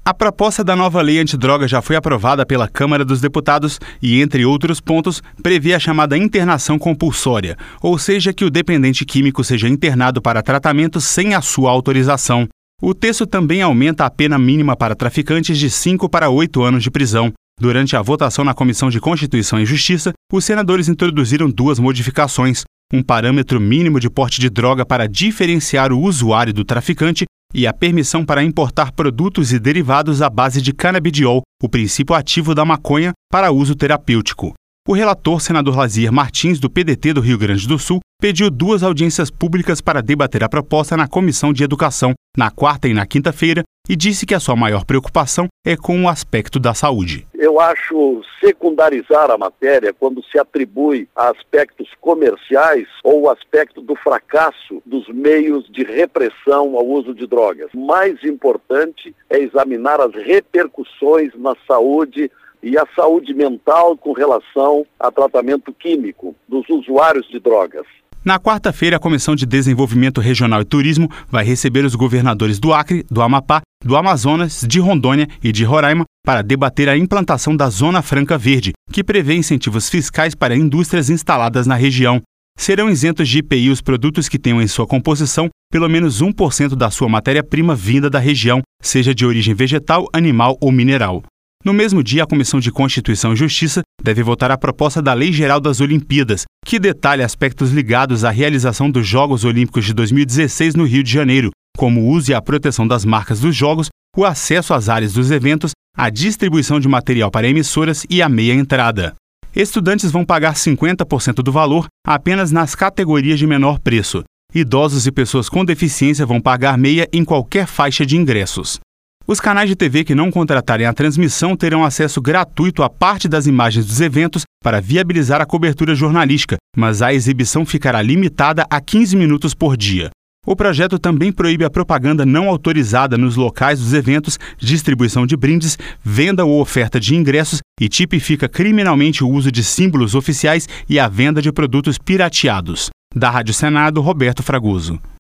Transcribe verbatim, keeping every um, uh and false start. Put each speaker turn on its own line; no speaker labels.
A proposta da nova lei antidroga já foi aprovada pela Câmara dos Deputados e, entre outros pontos, prevê a chamada internação compulsória, ou seja, que o dependente químico seja internado para tratamento sem a sua autorização. O texto também aumenta a pena mínima para traficantes de cinco para oito anos de prisão. Durante a votação na Comissão de Constituição e Justiça, os senadores introduziram duas modificações: um parâmetro mínimo de porte de droga para diferenciar o usuário do traficante e a permissão para importar produtos e derivados à base de canabidiol, o princípio ativo da maconha, para uso terapêutico. O relator, senador Lazier Martins, do P D T do Rio Grande do Sul, pediu duas audiências públicas para debater a proposta na Comissão de Educação, na quarta e na quinta-feira, e disse que a sua maior preocupação é com o aspecto da saúde.
Eu acho secundarizar a matéria quando se atribui a aspectos comerciais ou o aspecto do fracasso dos meios de repressão ao uso de drogas. Mais importante é examinar as repercussões na saúde e a saúde mental com relação a tratamento químico dos usuários de drogas.
Na quarta-feira, a Comissão de Desenvolvimento Regional e Turismo vai receber os governadores do Acre, do Amapá, do Amazonas, de Rondônia e de Roraima para debater a implantação da Zona Franca Verde, que prevê incentivos fiscais para indústrias instaladas na região. Serão isentos de I P I os produtos que tenham em sua composição pelo menos um por cento da sua matéria-prima vinda da região, seja de origem vegetal, animal ou mineral. No mesmo dia, a Comissão de Constituição e Justiça deve votar a proposta da Lei Geral das Olimpíadas, que detalha aspectos ligados à realização dos Jogos Olímpicos de dois mil e dezesseis no Rio de Janeiro, como o uso e a proteção das marcas dos Jogos, o acesso às áreas dos eventos, a distribuição de material para emissoras e a meia entrada. Estudantes vão pagar cinquenta por cento do valor apenas nas categorias de menor preço. Idosos e pessoas com deficiência vão pagar meia em qualquer faixa de ingressos. Os canais de T V que não contratarem a transmissão terão acesso gratuito a parte das imagens dos eventos para viabilizar a cobertura jornalística, mas a exibição ficará limitada a quinze minutos por dia. O projeto também proíbe a propaganda não autorizada nos locais dos eventos, distribuição de brindes, venda ou oferta de ingressos e tipifica criminalmente o uso de símbolos oficiais e a venda de produtos pirateados. Da Rádio Senado, Roberto Fragoso.